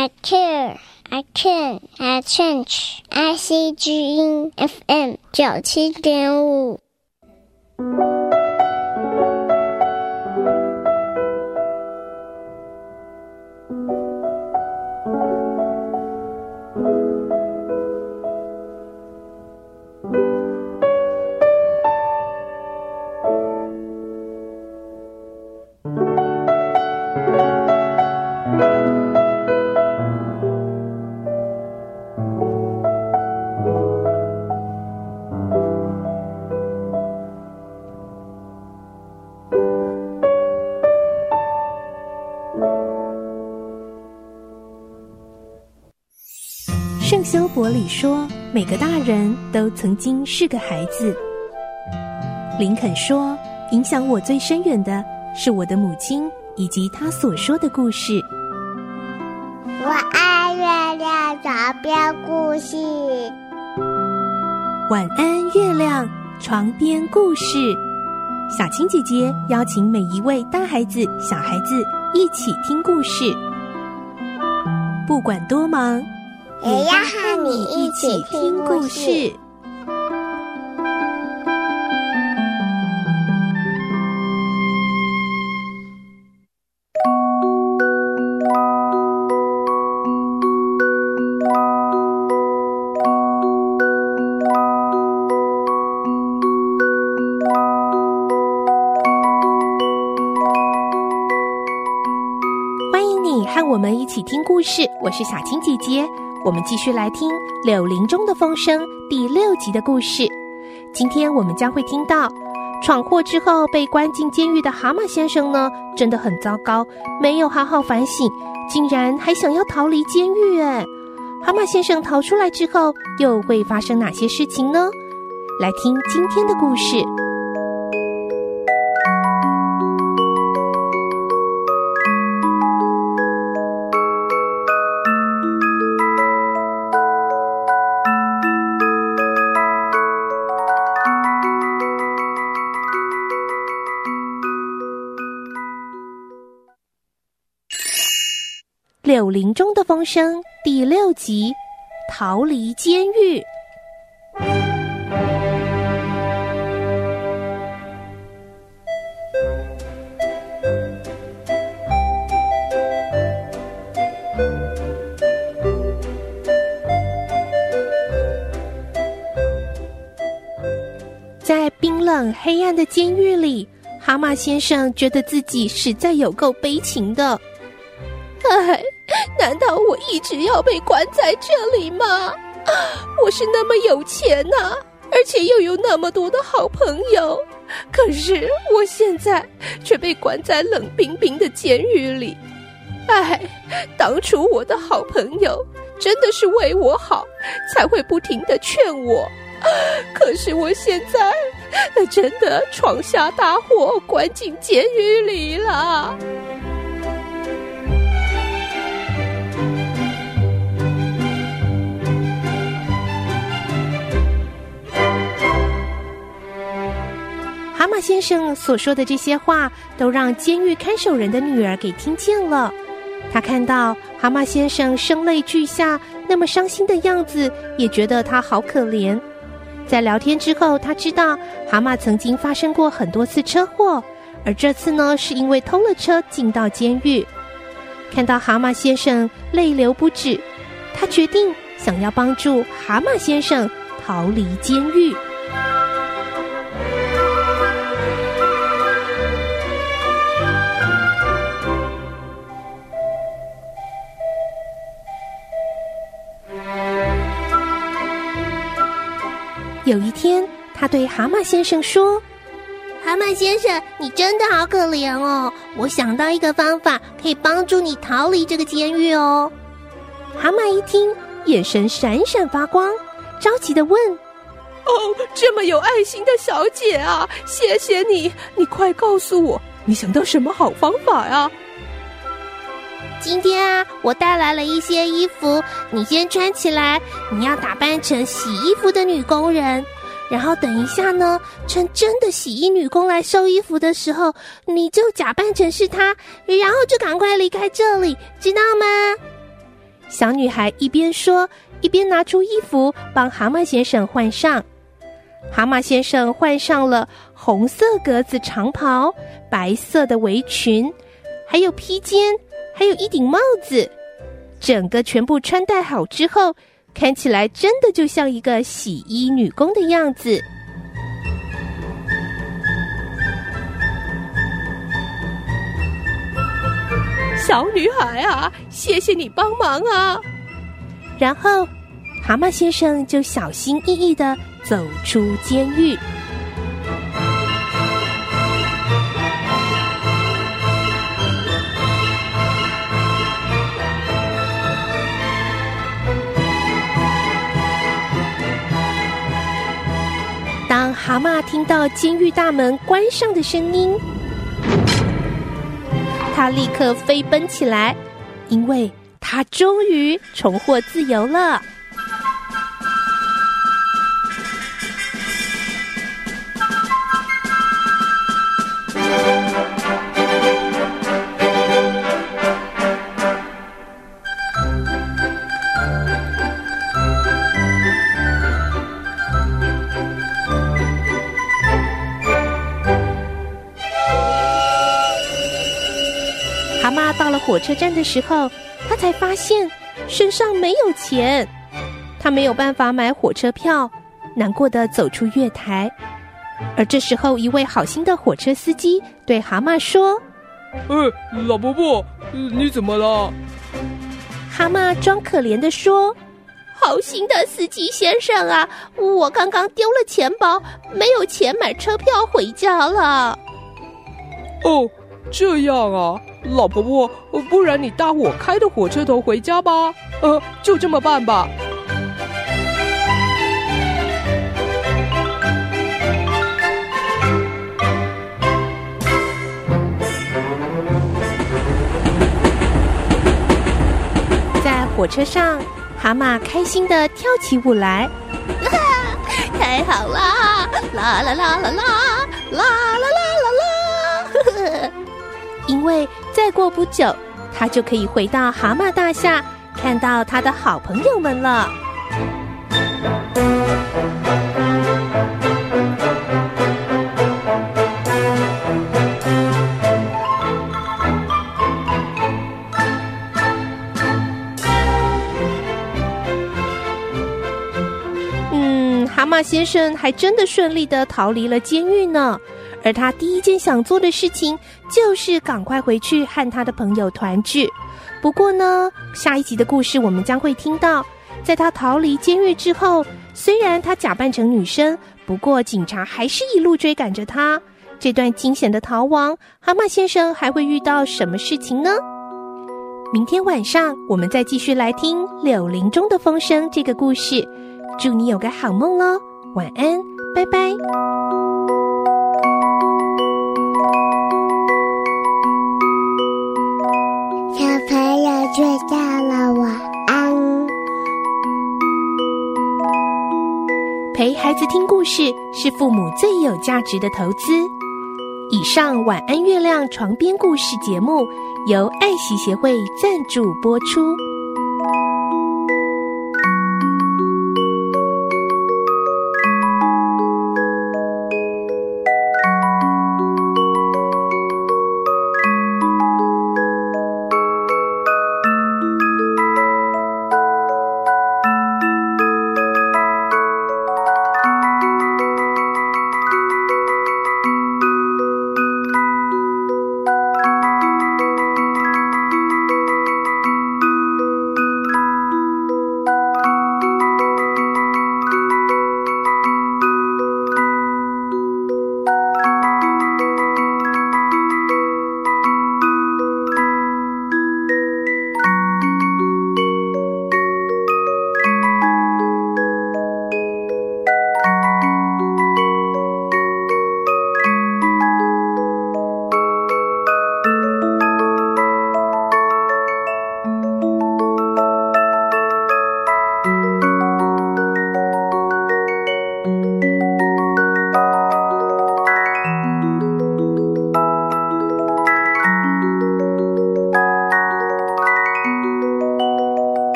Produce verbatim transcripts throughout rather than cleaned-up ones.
I care, I can, I change. I C 之音 F M 九七点五。 圣修伯里说，每个大人都曾经是个孩子。林肯说，影响我最深远的是我的母亲以及她所说的故事。 我爱月亮床边故事。 晚安，月亮床边故事。小青姐姐邀请每一位大孩子、小孩子一起听故事，不管多忙， 也要和你一起听故事。 欢迎你和我们一起听故事，我是小青姐姐。我们继续来听《柳林中的风声》第六集的故事。今天我们将会听到，闯祸之后被关进监狱的蛤蟆先生呢，真的很糟糕，没有好好反省，竟然还想要逃离监狱。哎，蛤蟆先生逃出来之后，又会发生哪些事情呢？来听今天的故事。柳林中的风声第六集，逃离监狱。在冰冷黑暗的监狱里，蛤蟆先生觉得自己实在有够悲情的。 哎，难道我一直要被关在这里吗？我是那么有钱啊，而且又有那么多的好朋友，可是我现在却被关在冷冰冰的监狱里。哎，当初我的好朋友真的是为我好，才会不停地劝我，可是我现在真的闯下大祸，关进监狱里了。 蛤蟆先生所说的这些话，都让监狱看守人的女儿给听见了。她看到蛤蟆先生声泪俱下，那么伤心的样子，也觉得他好可怜。在聊天之后，她知道蛤蟆曾经发生过很多次车祸，而这次呢，是因为偷了车进到监狱。看到蛤蟆先生泪流不止，她决定想要帮助蛤蟆先生逃离监狱。有一天，他对蛤蟆先生说： 蛤蟆先生，你真的好可怜哦，我想到一个方法可以帮助你逃离这个监狱哦。 蛤蟆一听，眼神闪闪发光，着急地问： 哦，这么有爱心的小姐啊，谢谢你，你快告诉我，你想到什么好方法呀？ 今天啊，我带来了一些衣服，你先穿起来，你要打扮成洗衣服的女工人，然后等一下呢，趁真的洗衣女工来收衣服的时候，你就假扮成是她，然后就赶快离开这里，知道吗？ 小女孩一边说，一边拿出衣服帮蛤蟆先生换上。蛤蟆先生换上了红色格子长袍、白色的围裙，还有披肩，还有一顶帽子。整个全部穿戴好之后，看起来真的就像一个洗衣女工的样子。 小女孩啊，谢谢你帮忙啊！ 然后，蛤蟆先生就小心翼翼地走出监狱。当蛤蟆听到监狱大门关上的声音，他立刻飞奔起来，因为他终于重获自由了。蛤蟆到了火车站的时候，他才发现身上没有钱，他没有办法买火车票，难过的走出月台。而这时候，一位好心的火车司机对蛤蟆说：“ 哎，老伯伯，你怎么了？” 蛤蟆装可怜的说：“ 好心的司机先生啊，我刚刚丢了钱包，没有钱买车票回家了。” 哦，这样啊。老婆婆，不然你搭我开的火车头回家吧。呃，就这么办吧。 在火车上，蛤蟆开心地跳起舞来。 太好啦！啦啦啦啦啦啦啦啦啦啦！ 因为再过不久，他就可以回到蛤蟆大厦，看到他的好朋友们了。嗯，蛤蟆先生还真的顺利地逃离了监狱呢。而他第一件想做的事情就是赶快回去和他的朋友团聚。不过呢，下一集的故事我们将会听到，在他逃离监狱之后，虽然他假扮成女生，不过警察还是一路追赶着他。这段惊险的逃亡，蛤蟆先生还会遇到什么事情呢？明天晚上我们再继续来听《柳林中的风声》这个故事。祝你有个好梦咯，晚安，拜拜。 小朋友睡觉了，晚安。 陪孩子听故事是父母最有价值的投资。以上晚安月亮床边故事节目由爱惜协会赞助播出。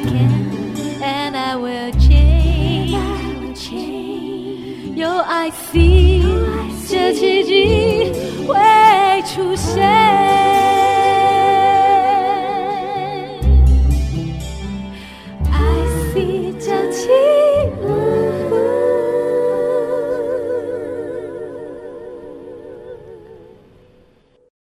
can, and I will change. 有爱 see 这奇迹。